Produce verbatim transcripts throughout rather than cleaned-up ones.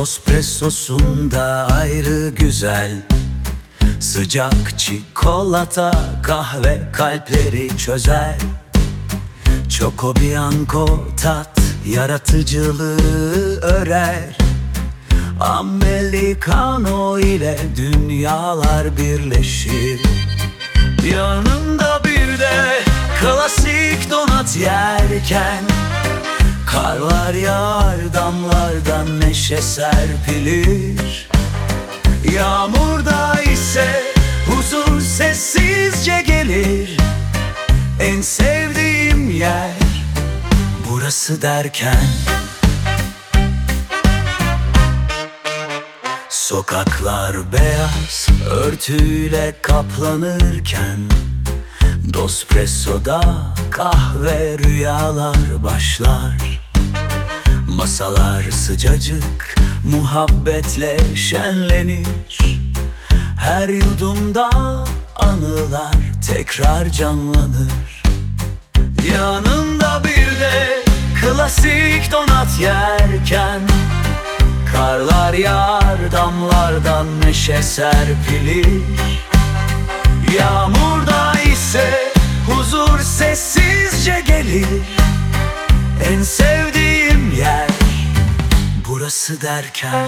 Dospressosunda ayrı güzel, sıcak çikolata kahve kalpleri çözer. Choco Bianco tat yaratıcılığı örer. Americano ile dünyalar birleşir. Yanında bir de klasik donat yerken karlar yağar, damlardan neşe serpilir. Yağmurda ise huzur sessizce gelir. En sevdiğim yer burası derken sokaklar beyaz örtüyle kaplanırken Dospresso'da kahve rüyalar başlar. Masalar sıcacık muhabbetle şenlenir. Her yudumda anılar tekrar canlanır. Yanında bir de klasik donat yerken karlar yağar, damlardan neşe serpilir. Yağmurda ise huzur sessizce gelir. En sevdiğim yer burası derken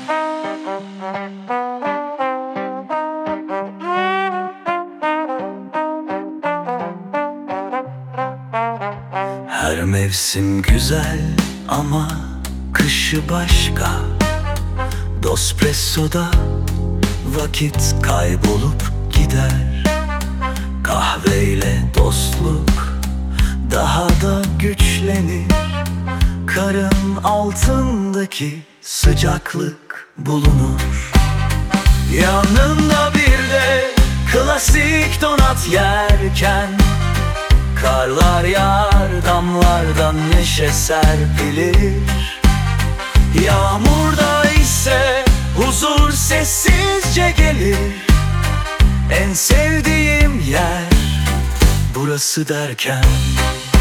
her mevsim güzel ama kışı başka. Dospresso'da vakit kaybolup gider. Kahveyle dostluk daha da güçlenir. Karın altındaki sıcaklık bulunur. Yanında bir de klasik donat yerken karlar yağar, damlardan neşe serpilir. Yağmurda ise huzur sessizce gelir. En sevdiğim yer burası derken